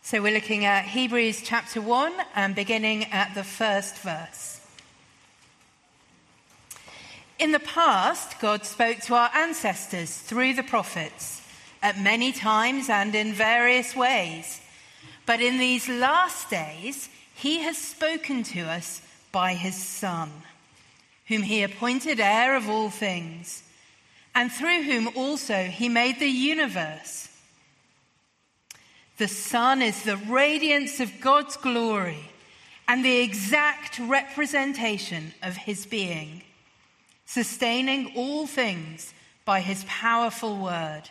So we're looking at Hebrews chapter 1 and beginning at the first verse. In the past, God spoke to our ancestors through the prophets at many times and in various ways. But in these last days, he has spoken to us by his Son, whom he appointed heir of all things, and through whom also he made the universe. The Son is the radiance of God's glory and the exact representation of his being, sustaining all things by his powerful word.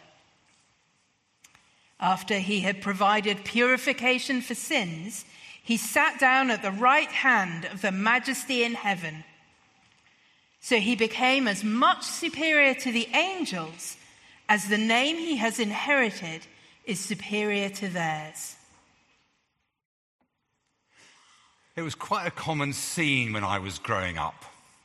After he had provided purification for sins, he sat down at the right hand of the Majesty in heaven. So he became as much superior to the angels as the name he has inherited is superior to theirs. It was quite a common scene when I was growing up.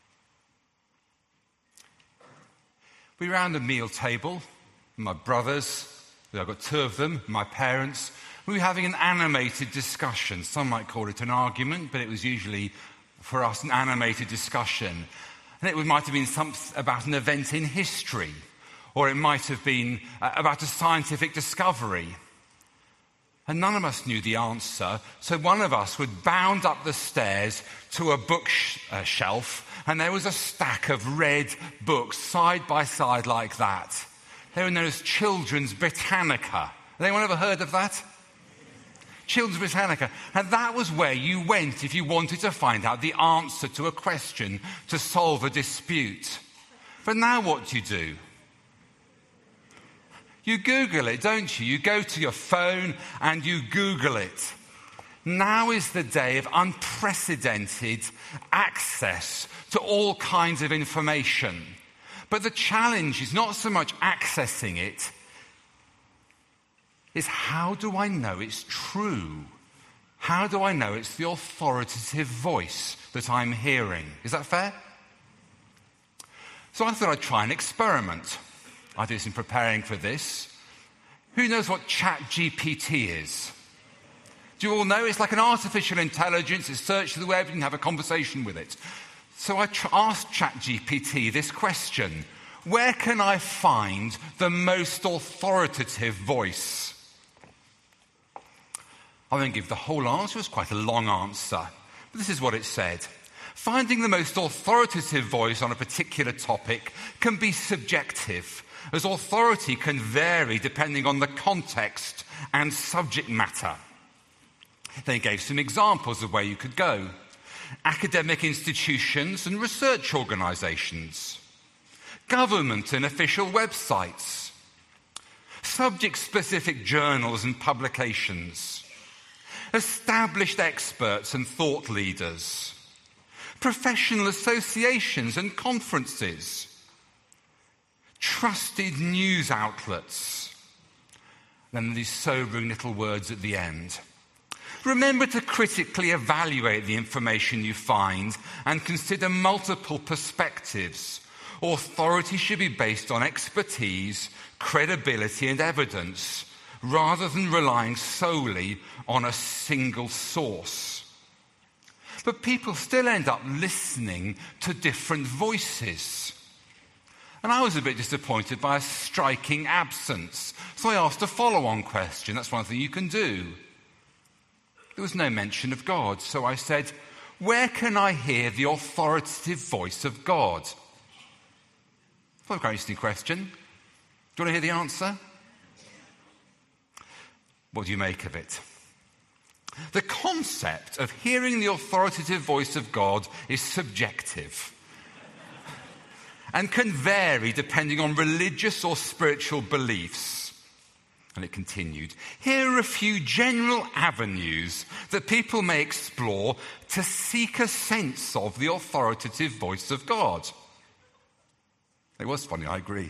We were around a meal table, my brothers, I've got two of them, my parents. We were having an animated discussion. Some might call it an argument, but it was usually, for us, an animated discussion. And it might have been something about an event in history, or it might have been about a scientific discovery. And none of us knew the answer, so one of us would bound up the stairs to a bookshelf, and there was a stack of red books side by side like that. They were known as Children's Britannica. Has anyone ever heard of that? Children's Britannica. And that was where you went if you wanted to find out the answer to a question, to solve a dispute. But now what do? You Google it, don't you? You go to your phone and you Google it. Now is the day of unprecedented access to all kinds of information. But the challenge is not so much accessing it, is how do I know it's true? How do I know it's the authoritative voice that I'm hearing? Is that fair? So I thought I'd try an experiment. I did this in preparing for this. Who knows what ChatGPT is? Do you all know? It's like an artificial intelligence. It searches the web and you can have a conversation with it. So I asked ChatGPT this question: where can I find the most authoritative voice? I won't give the whole answer. It's quite a long answer. But this is what it said. Finding the most authoritative voice on a particular topic can be subjective, as authority can vary depending on the context and subject matter. They gave some examples of where you could go. Academic institutions and research organisations, government and official websites, subject-specific journals and publications, established experts and thought leaders, professional associations and conferences, trusted news outlets. Then these sobering little words at the end. Remember to critically evaluate the information you find and consider multiple perspectives. Authority should be based on expertise, credibility, and evidence, rather than relying solely on a single source. But people still end up listening to different voices. And I was a bit disappointed by a striking absence. So I asked a follow-on question. That's one thing you can do. There was no mention of God. So I said, where can I hear the authoritative voice of God? That's a very interesting question. Do you want to hear the answer? What do you make of it? The concept of hearing the authoritative voice of God is subjective and can vary depending on religious or spiritual beliefs. And it continued, here are a few general avenues that people may explore to seek a sense of the authoritative voice of God. It was funny, I agree.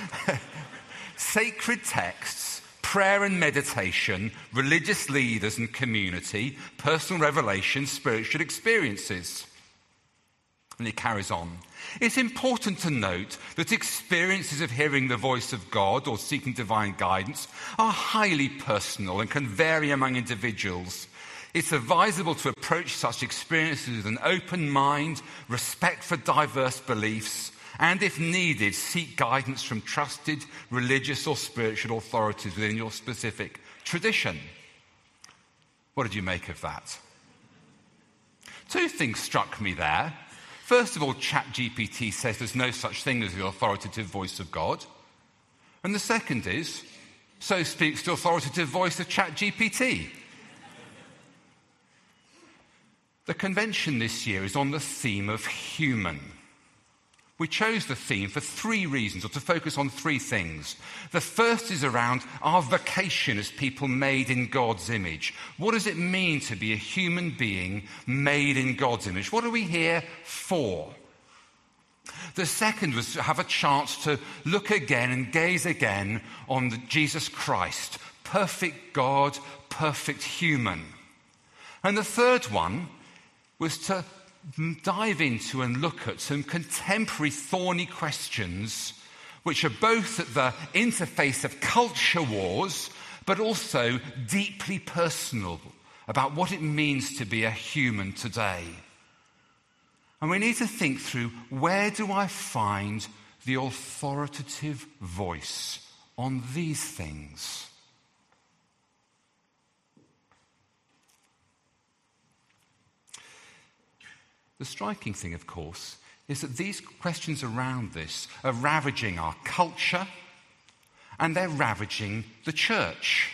Sacred texts, prayer and meditation, religious leaders and community, personal revelation, spiritual experiences. And he carries on. It's important to note that experiences of hearing the voice of God or seeking divine guidance are highly personal and can vary among individuals. It's advisable to approach such experiences with an open mind, respect for diverse beliefs, and if needed, seek guidance from trusted religious or spiritual authorities within your specific tradition. What did you make of that? Two things struck me there. First of all, ChatGPT says there's no such thing as the authoritative voice of God. And the second is, so speaks the authoritative voice of ChatGPT. The convention this year is on the theme of human. We chose the theme for three reasons, or to focus on three things. The first is around our vocation as people made in God's image. What does it mean to be a human being made in God's image? What are we here for? The second was to have a chance to look again and gaze again on Jesus Christ, perfect God, perfect human. And the third one was to dive into and look at some contemporary thorny questions which are both at the interface of culture wars but also deeply personal about what it means to be a human today. And we need to think through, where do I find the authoritative voice on these things? The striking thing, of course, is that these questions around this are ravaging our culture and they're ravaging the church.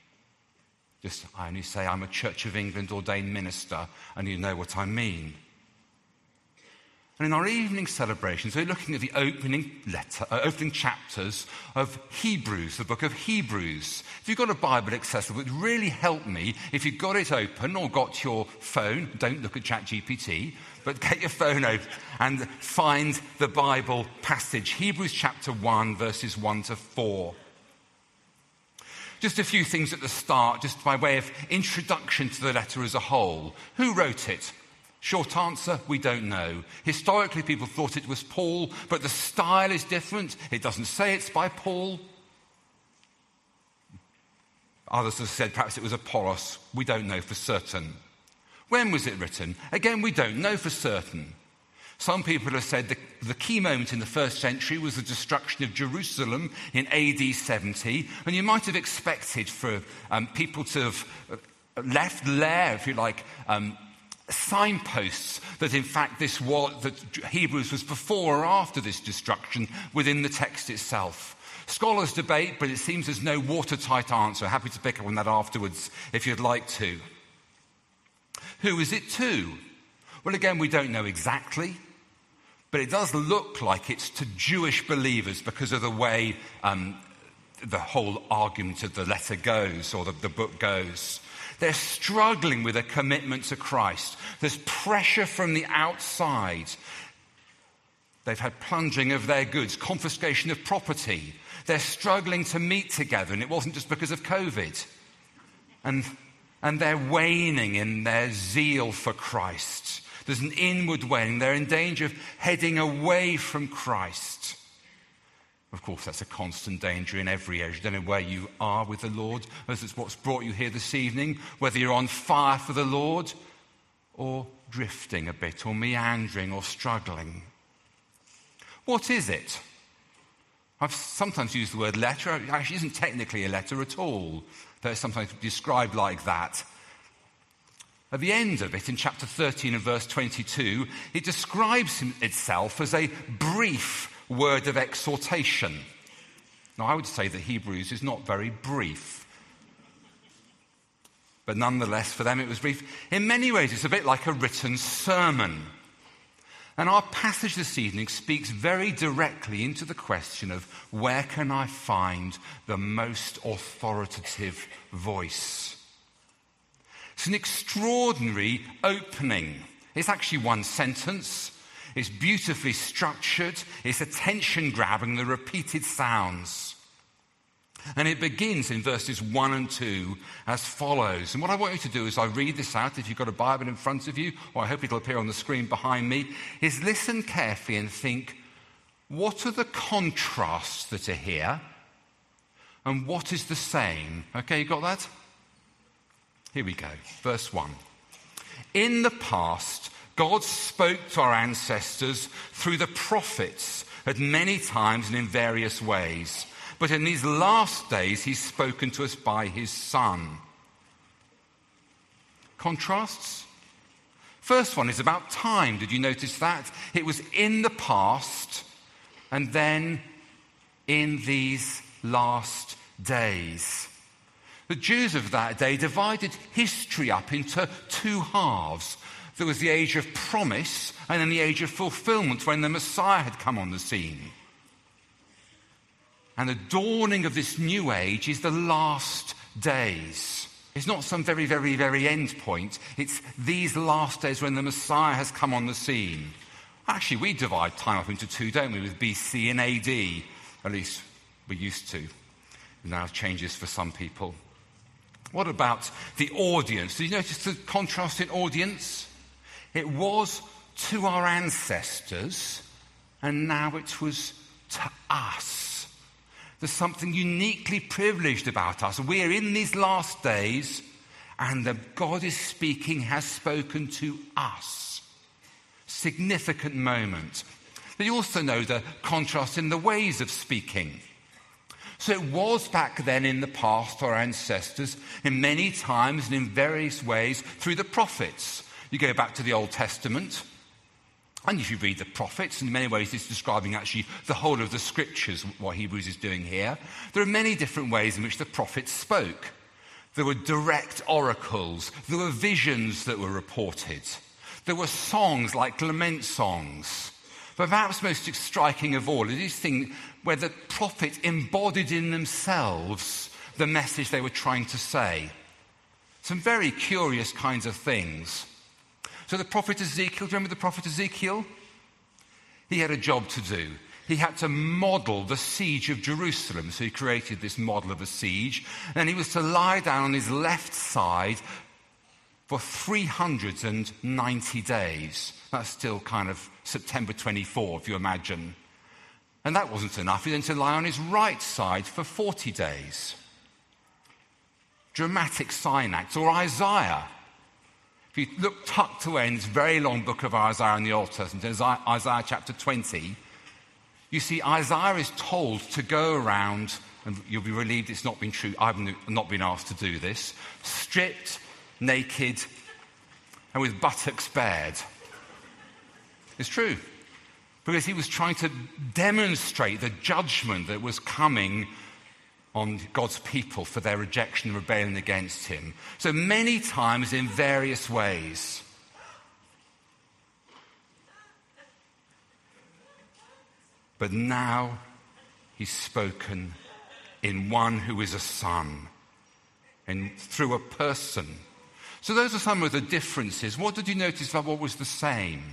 I only say I'm a Church of England ordained minister and you know what I mean. And in our evening celebrations, we're looking at the opening chapters of Hebrews, the book of Hebrews. If you've got a Bible accessible, it would really help me if you've got it open or got your phone. Don't look at ChatGPT, but get your phone open and find the Bible passage. Hebrews chapter 1, verses 1 to 4. Just a few things at the start, just by way of introduction to the letter as a whole. Who wrote it? Short answer, we don't know. Historically, people thought it was Paul, but the style is different. It doesn't say it's by Paul. Others have said perhaps it was Apollos. We don't know for certain. When was it written? Again, we don't know for certain. Some people have said the key moment in the first century was the destruction of Jerusalem in AD 70, and you might have expected for people to have left there, if you like, signposts that in fact that Hebrews was before or after this destruction within the text itself. Scholars debate, but it seems there's no watertight answer. Happy to pick up on that afterwards if you'd like to. Who is it to? Well, again, we don't know exactly, but it does look like it's to Jewish believers because of the way the whole argument of the letter goes, or the book goes. They're struggling with a commitment to Christ. There's pressure from the outside. They've had plundering of their goods, confiscation of property. They're struggling to meet together, and it wasn't just because of COVID. And they're waning in their zeal for Christ. There's an inward waning. They're in danger of heading away from Christ. Of course, that's a constant danger in every age. I don't know where you are with the Lord, whether it's what's brought you here this evening, whether you're on fire for the Lord, or drifting a bit, or meandering, or struggling. What is it? I've sometimes used the word letter. It actually isn't technically a letter at all, though it's sometimes described like that. At the end of it, in chapter 13 and verse 22, it describes itself as a brief word of exhortation. Now, I would say that Hebrews is not very brief. But nonetheless, for them it was brief. In many ways, it's a bit like a written sermon. And our passage this evening speaks very directly into the question of where can I find the most authoritative voice? It's an extraordinary opening. It's actually one sentence. It's beautifully structured. It's attention-grabbing, the repeated sounds. And it begins in verses 1 and 2 as follows. And what I want you to do as I read this out, if you've got a Bible in front of you, or I hope it'll appear on the screen behind me, is listen carefully and think, what are the contrasts that are here? And what is the same? Okay, you got that? Here we go. Verse 1. In the past, God spoke to our ancestors through the prophets at many times and in various ways. But in these last days, he's spoken to us by his Son. Contrasts? First one is about time. Did you notice that? It was in the past and then in these last days. The Jews of that day divided history up into two halves. There was the age of promise and then the age of fulfillment when the Messiah had come on the scene. And the dawning of this new age is the last days. It's not some very, very, very end point. It's these last days when the Messiah has come on the scene. Actually, we divide time up into two, don't we, with BC and AD. At least we used to. Now changes for some people. What about the audience? Did you notice the contrast in audience? It was to our ancestors, and now it was to us. There's something uniquely privileged about us. We're in these last days, and the God is speaking, has spoken to us. Significant moment. But you also know the contrast in the ways of speaking. So it was back then in the past, our ancestors, in many times and in various ways through the prophets. You go back to the Old Testament, and if you read the prophets, in many ways it's describing actually the whole of the scriptures, what Hebrews is doing here. There are many different ways in which the prophets spoke. There were direct oracles. There were visions that were reported. There were songs like lament songs. But perhaps most striking of all is this thing where the prophet embodied in themselves the message they were trying to say. Some very curious kinds of things. So the prophet Ezekiel, do you remember the prophet Ezekiel? He had a job to do. He had to model the siege of Jerusalem. So he created this model of a siege. And he was to lie down on his left side for 390 days. That's still kind of September 24, if you imagine. And that wasn't enough. He then to lie on his right side for 40 days. Dramatic sign acts. Or Isaiah. If you look tucked away in this very long book of Isaiah in the Old Testament, Isaiah chapter 20, you see Isaiah is told to go around, and you'll be relieved it's not been true, I've not been asked to do this, stripped, naked, and with buttocks bared. It's true. Because he was trying to demonstrate the judgment that was coming on God's people for their rejection and rebellion against him. So many times in various ways. But now he's spoken in one who is a son and through a person. So those are some of the differences. What did you notice about what was the same?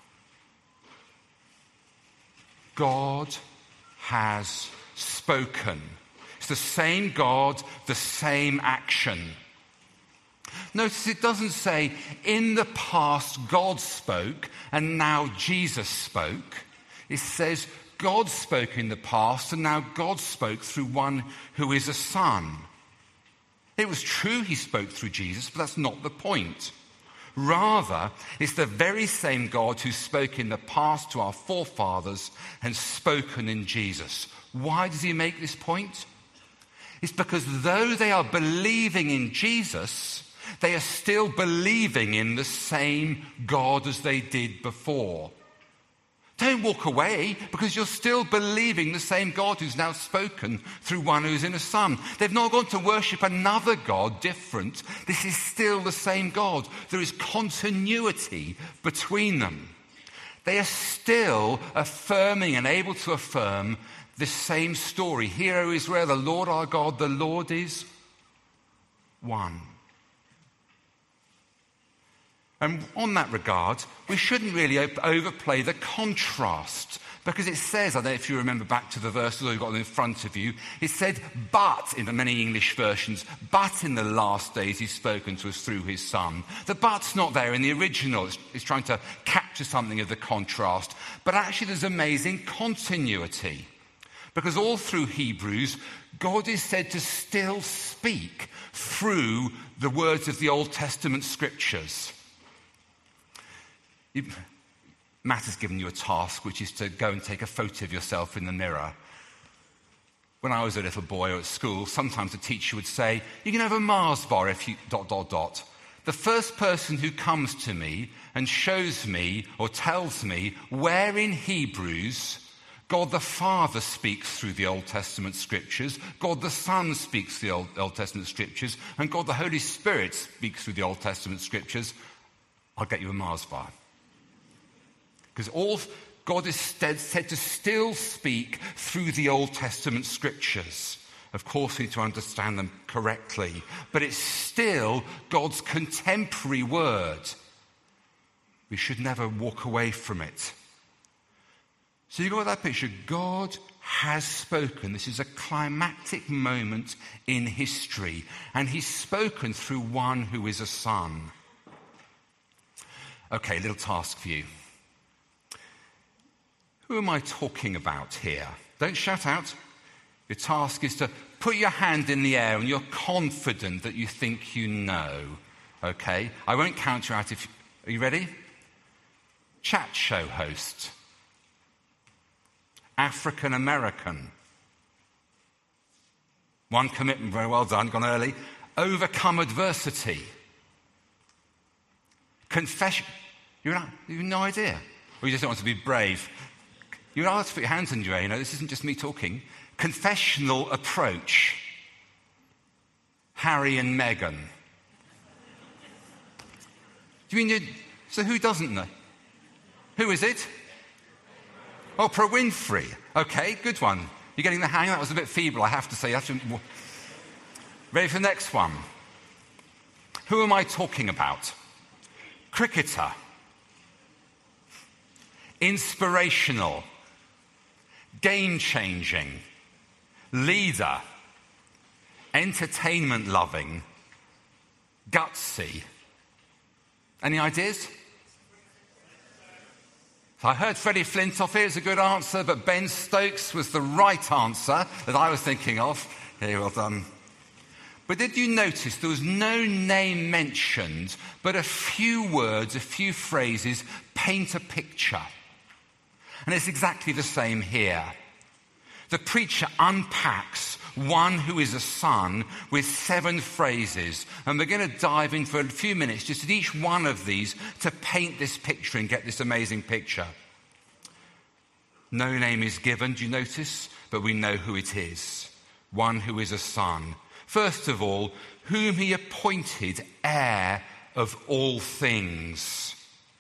God has spoken. It's the same God, the same action. Notice it doesn't say, in the past God spoke and now Jesus spoke. It says, God spoke in the past and now God spoke through one who is a son. It was true he spoke through Jesus, but that's not the point. Rather, it's the very same God who spoke in the past to our forefathers and spoken in Jesus. Why does he make this point? It's because though they are believing in Jesus, they are still believing in the same God as they did before. Don't walk away because you're still believing the same God who's now spoken through one who's in a son. They've not gone to worship another God different. This is still the same God. There is continuity between them. They are still affirming and able to affirm the same story. Hear, O Israel, the Lord our God, the Lord is one. And on that regard, we shouldn't really overplay the contrast Because it says, I don't know if you remember back to the verses or you've got them in front of you, it said, but, in the many English versions, but in the last days he's spoken to us through his Son. The but's not there in the original. It's trying to capture something of the contrast. But actually there's amazing continuity. Because all through Hebrews, God is said to still speak through the words of the Old Testament scriptures. Matt has given you a task, which is to go and take a photo of yourself in the mirror. When I was a little boy or at school, sometimes the teacher would say, you can have a Mars bar if you ... The first person who comes to me and shows me or tells me where in Hebrews God the Father speaks through the Old Testament scriptures, God the Son speaks through the Old Testament scriptures, and God the Holy Spirit speaks through the Old Testament scriptures, I'll get you a Mars bar. Because God is said to still speak through the Old Testament scriptures. Of course, we need to understand them correctly. But it's still God's contemporary word. We should never walk away from it. So you've got that picture. God has spoken. This is a climactic moment in history. And he's spoken through one who is a son. Okay, little task for you. Who am I talking about here? Don't shout out. Your task is to put your hand in the air and you're confident that you think you know. Okay? I won't count you out if... Are you ready? Chat show host. African American. One commitment, very well done, gone early. Overcome adversity. Confession. You've no idea. Or you just don't want to be brave. You're asked to put your hands in your air, this isn't just me talking. Confessional approach. Harry and Meghan. Do you mean so who doesn't know? Who is it? Oprah Winfrey. Okay, good one. You're getting the hang. That was a bit feeble, I have to say. Ready for the next one? Who am I talking about? Cricketer. Inspirational. Game-changing, leader, entertainment-loving, gutsy. Any ideas? So I heard Freddie Flintoff here is a good answer, but Ben Stokes was the right answer that I was thinking of. Here, well done. But did you notice there was no name mentioned, but a few words, a few phrases paint a picture? And it's exactly the same here. The preacher unpacks one who is a son with 7 phrases. And we're going to dive in for a few minutes just at each one of these to paint this picture and get this amazing picture. No name is given, do you notice? But we know who it is. One who is a son. First of all, whom he appointed heir of all things.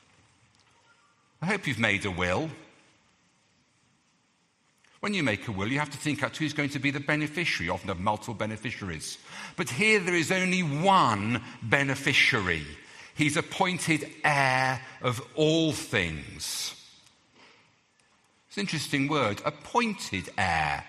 I hope you've made a will. When you make a will, you have to think out who's going to be the beneficiary. You often have multiple beneficiaries. But here there is only one beneficiary. He's appointed heir of all things. It's an interesting word, appointed heir.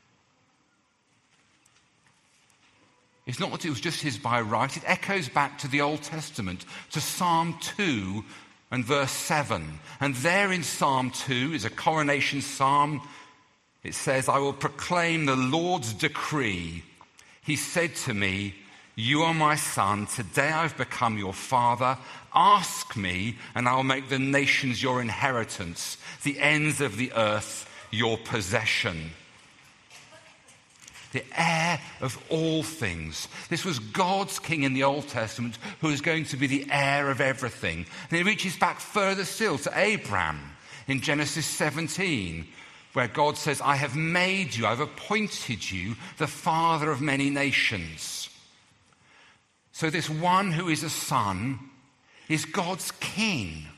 It's not that it was just his by right. It echoes back to the Old Testament, to Psalm 2 and verse 7. And there in Psalm 2 is a coronation psalm. It says, I will proclaim the Lord's decree. He said to me, you are my son. Today I've become your father. Ask me, and I'll make the nations your inheritance, the ends of the earth your possession. The heir of all things. This was God's king in the Old Testament who is going to be the heir of everything. And it reaches back further still to Abraham in Genesis 17. Where God says, I have made you, I've appointed you the father of many nations. So this one who is a son is God's king.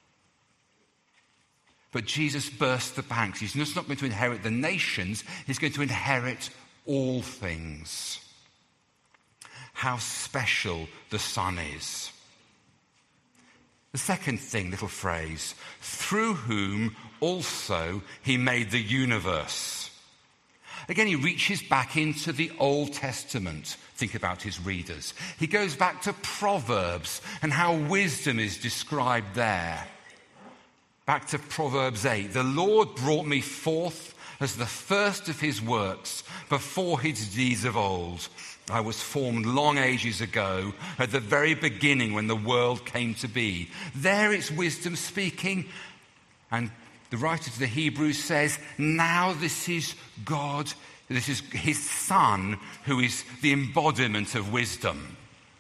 But Jesus burst the banks. He's just not going to inherit the nations, he's going to inherit all things. How special the Son is. The second thing, little phrase, through whom also he made the universe. Again, he reaches back into the Old Testament. Think about his readers. He goes back to Proverbs and how wisdom is described there. Back to Proverbs 8. The Lord brought me forth as the first of his works before his deeds of old. I was formed long ages ago, at the very beginning when the world came to be. There it's wisdom speaking. And the writer to the Hebrews says, now this is God, this is his Son, who is the embodiment of wisdom.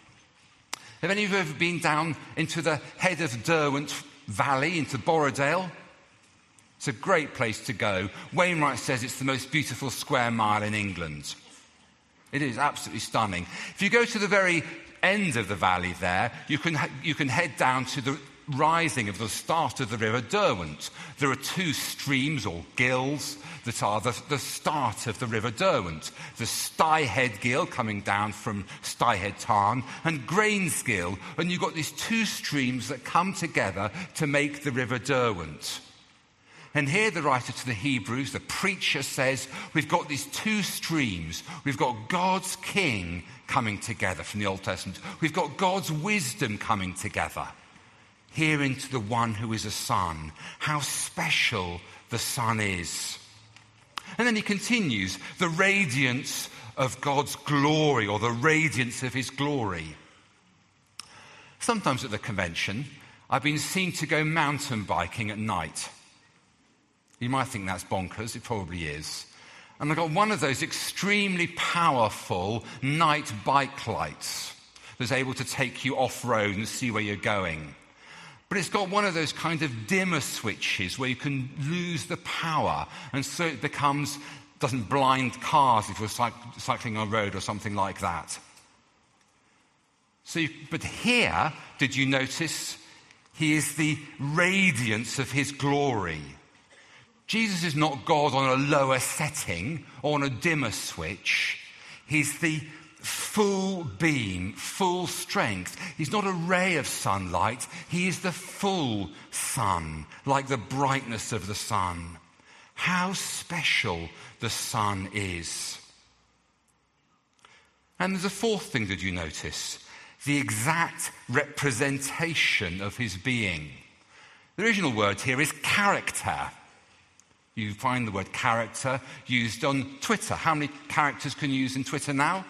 Have any of you ever been down into the head of Derwent Valley, into Borrowdale? It's a great place to go. Wainwright says it's the most beautiful square mile in England. It is absolutely stunning. If you go to the very end of the valley there, you can head down to the rising of the start of the River Derwent. There are two streams or gills that are the start of the River Derwent. The Styhead Gill coming down from Styhead Tarn and Grains Gill. And you've got these two streams that come together to make the River Derwent. And here the writer to the Hebrews, the preacher, says we've got these two streams. We've got God's King coming together from the Old Testament. We've got God's wisdom coming together. Here into the one who is a Son. How special the Son is. And then he continues, the radiance of God's glory, or the radiance of his glory. Sometimes at the convention, I've been seen to go mountain biking at night. You might think that's bonkers, it probably is. And I've got one of those extremely powerful night bike lights that's able to take you off-road and see where you're going. But it's got one of those kind of dimmer switches where you can lose the power, and so it doesn't blind cars if you're cycling on a road or something like that. But here, did you notice, he is the radiance of his glory. Jesus is not God on a lower setting or on a dimmer switch. He's the full beam, full strength. He's not a ray of sunlight. He is the full sun, like the brightness of the sun. How special the Son is. And there's a fourth thing that you notice. The exact representation of his being. The original word here is character. You find the word character used on Twitter. How many characters can you use in Twitter now?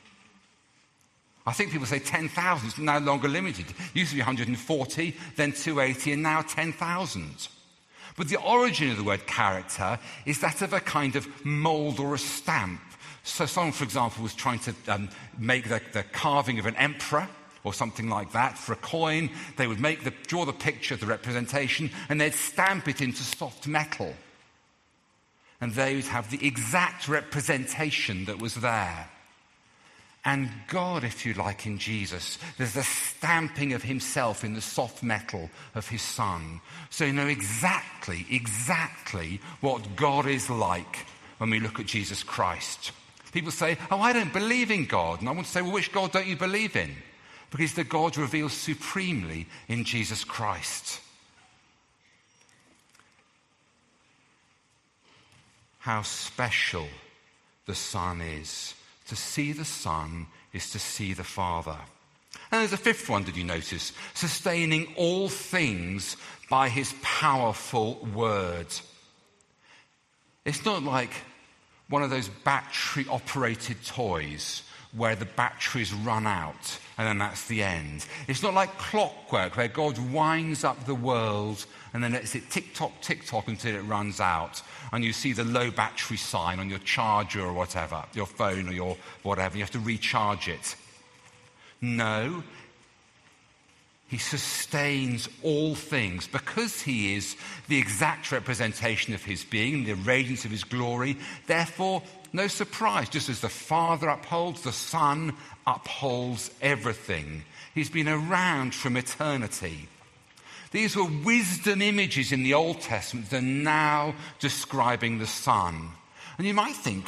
I think people say 10,000. It's no longer limited. It used to be 140, then 280, and now 10,000. But the origin of the word character is that of a kind of mould or a stamp. So someone, for example, was trying to make the carving of an emperor or something like that for a coin. They would draw the picture, the representation, and they'd stamp it into soft metal. And they would have the exact representation that was there. And God, if you like, in Jesus, there's the stamping of himself in the soft metal of his Son. So you know exactly what God is like when we look at Jesus Christ. People say, I don't believe in God. And I want to say, well, which God don't you believe in? Because the God revealed supremely in Jesus Christ. How special the Son is. To see the Son is to see the Father. And there's a fifth one, did you notice? Sustaining all things by his powerful word. It's not like one of those battery-operated toys where the batteries run out and then that's the end. It's not like clockwork where God winds up the world and then lets it tick-tock, tick-tock until it runs out. And you see the low battery sign on your charger or whatever, your phone or your whatever. You have to recharge it. No. He sustains all things because he is the exact representation of his being, the radiance of his glory. Therefore, no surprise, just as the Father upholds, the Son upholds everything. He's been around from eternity. These were wisdom images in the Old Testament that are now describing the Son. And you might think,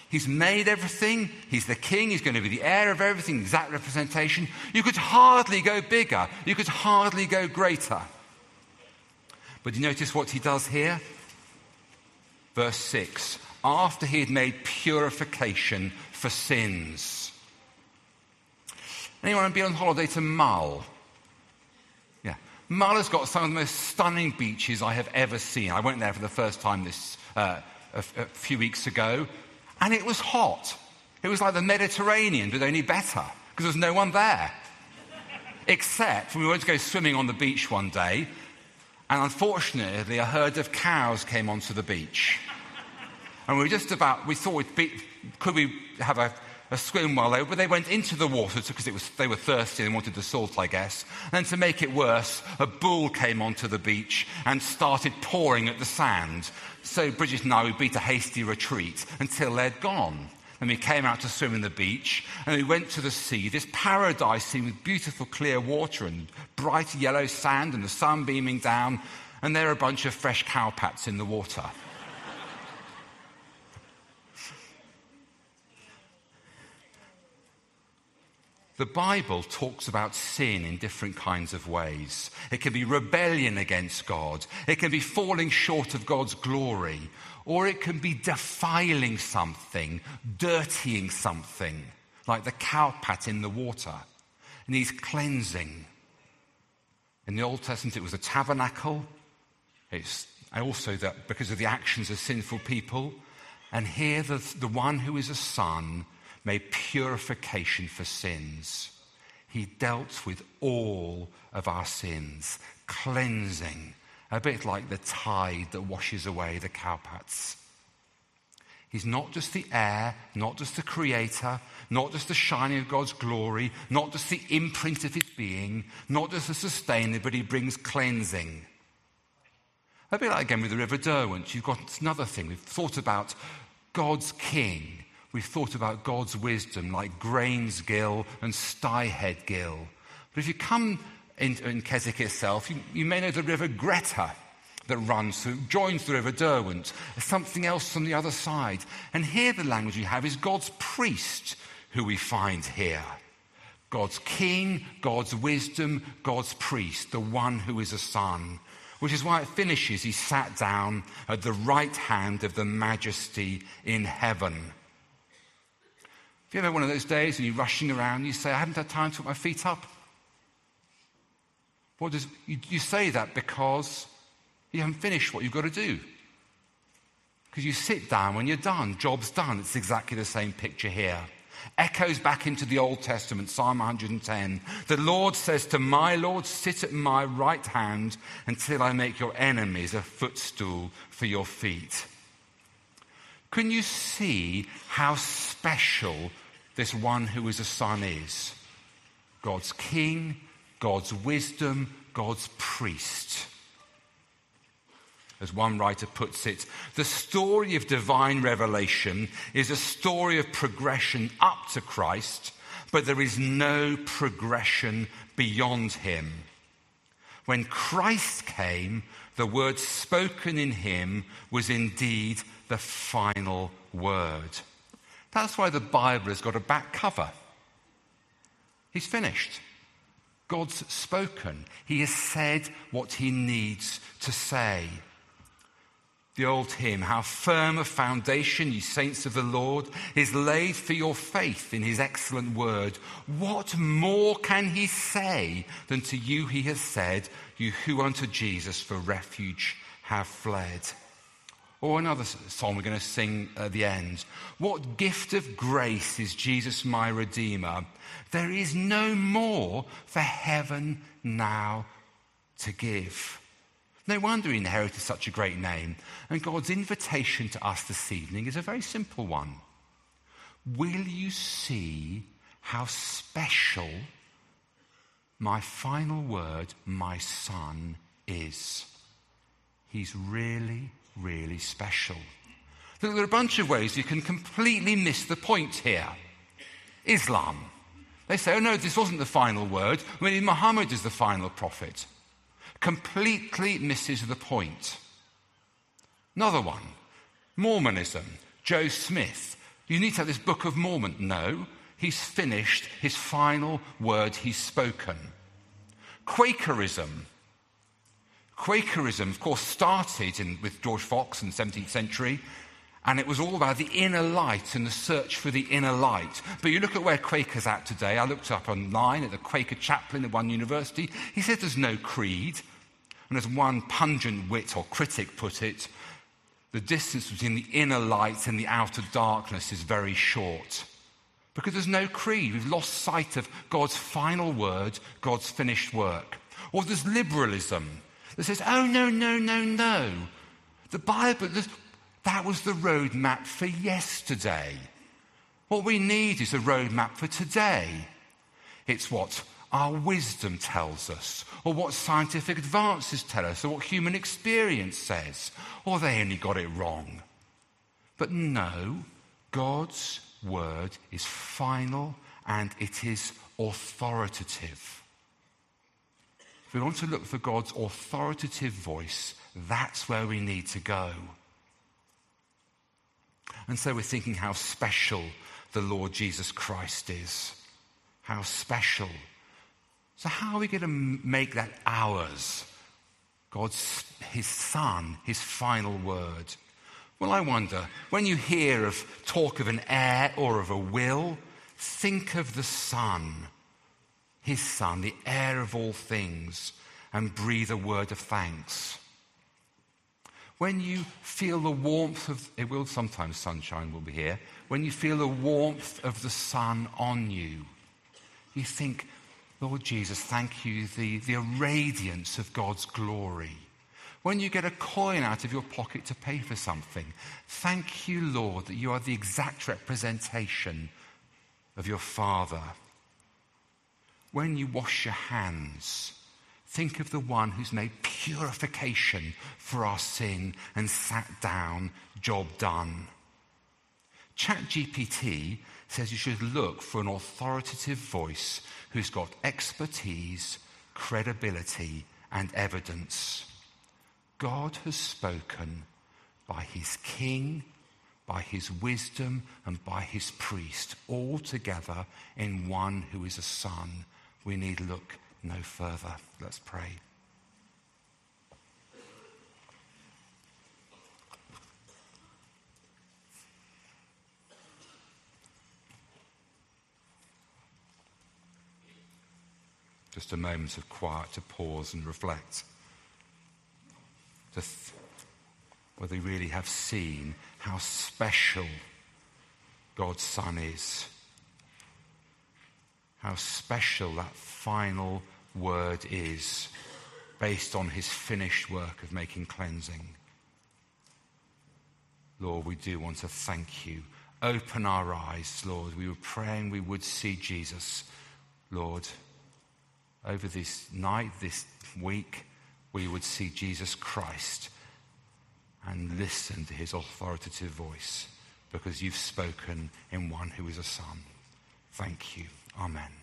He's made everything. He's the king. He's going to be the heir of everything, exact representation. You could hardly go bigger. You could hardly go greater. But do you notice what he does here? Verse 6. After he had made purification for sins. Anyone been on holiday to Mull? Yeah. Mull has got some of the most stunning beaches I have ever seen. I went there for the first time a few weeks ago. And it was hot. It was like the Mediterranean, but only better, because there was no one there. Except when we went to go swimming on the beach one day, and unfortunately a herd of cows came onto the beach. And we thought, could we have a swim while they, but they went into the water because they were thirsty and wanted the salt, I guess. And then to make it worse, a bull came onto the beach and started pawing at the sand. So Bridget and I, we beat a hasty retreat until they'd gone. And we came out to swim in the beach, and we went to the sea, this paradise scene with beautiful clear water and bright yellow sand and the sun beaming down, and there are a bunch of fresh cowpats in the water. The Bible talks about sin in different kinds of ways. It can be rebellion against God. It can be falling short of God's glory. Or it can be defiling something, dirtying something, like the cowpat in the water. It needs cleansing. In the Old Testament, it was the tabernacle. It's also that because of the actions of sinful people. And here, the one who is a son made purification for sins. He dealt with all of our sins, cleansing, a bit like the tide that washes away the cowpats. He's not just the heir, not just the creator, not just the shining of God's glory, not just the imprint of his being, not just the sustainer, but he brings cleansing. A bit like again with the River Derwent, you've got another thing. We've thought about God's king. We've thought about God's wisdom, like Grains Gill and Styhead Gill. But if you come in Keswick itself, you may know the River Greta that runs through, joins the River Derwent. There's something else on the other side. And here the language we have is God's priest, who we find here. God's king, God's wisdom, God's priest, the one who is a son. Which is why it finishes, he sat down at the right hand of the majesty in heaven. If you ever one of those days and you're rushing around, you say, I haven't had time to put my feet up. You say that because you haven't finished what you've got to do. Because you sit down when you're done. Job's done. It's exactly the same picture here. Echoes back into the Old Testament, Psalm 110. The Lord says to my Lord, sit at my right hand until I make your enemies a footstool for your feet. Can you see how special this one who is a son is? God's king, God's wisdom, God's priest. As one writer puts it, the story of divine revelation is a story of progression up to Christ, but there is no progression beyond him. When Christ came, the word spoken in him was indeed the final word. That's why the Bible has got a back cover. He's finished. God's spoken. He has said what he needs to say. The old hymn, how firm a foundation, ye saints of the Lord, is laid for your faith in his excellent word. What more can he say than to you he has said, you who unto Jesus for refuge have fled? Or another song we're going to sing at the end. What gift of grace is Jesus my Redeemer? There is no more for heaven now to give. No wonder he inherited such a great name. And God's invitation to us this evening is a very simple one. Will you see how special my final word, my son, is? He's really, really special. There are a bunch of ways you can completely miss the point here. Islam. They say, oh no, this wasn't the final word. I mean, Muhammad is the final prophet. Completely misses the point. Another one, Mormonism, Joe Smith. You need to have this Book of Mormon. No, he's finished his final word he's spoken. Quakerism, of course, started with George Fox in the 17th century, and it was all about the inner light and the search for the inner light. But you look at where Quakers are at today. I looked up online at the Quaker chaplain at one university. He said there's no creed. And as one pungent wit or critic put it, the distance between the inner light and the outer darkness is very short. Because there's no creed. We've lost sight of God's final word, God's finished work. Or there's liberalism that says, oh, no. The Bible, that was the roadmap for yesterday. What we need is a roadmap for today. It's what our wisdom tells us, or what scientific advances tell us, or what human experience says, or they only got it wrong. But no, God's word is final and it is authoritative. If we want to look for God's authoritative voice, that's where we need to go. And so we're thinking how special the Lord Jesus Christ is. How special. So how are we going to make that ours? His Son, his final word. Well, I wonder, when you hear of talk of an heir or of a will, think of the Son, his Son, the heir of all things, and breathe a word of thanks. When you feel the warmth of, it will sometimes sunshine will be here, when you feel the warmth of the sun on you, you think, Lord Jesus, thank you, the radiance of God's glory. When you get a coin out of your pocket to pay for something, thank you, Lord, that you are the exact representation of your Father. When you wash your hands, think of the one who's made purification for our sin and sat down, job done. ChatGPT says you should look for an authoritative voice who's got expertise, credibility, and evidence. God has spoken by his king, by his wisdom, and by his priest, all together in one who is a son. We need look no further. Let's pray. Just a moment of quiet to pause and reflect. Whether we really have seen how special God's Son is. How special that final word is based on his finished work of making cleansing. Lord, we do want to thank you. Open our eyes, Lord. We were praying we would see Jesus. Lord, over this night, this week, we would see Jesus Christ and listen to his authoritative voice, because you've spoken in one who is a son. Thank you. Amen.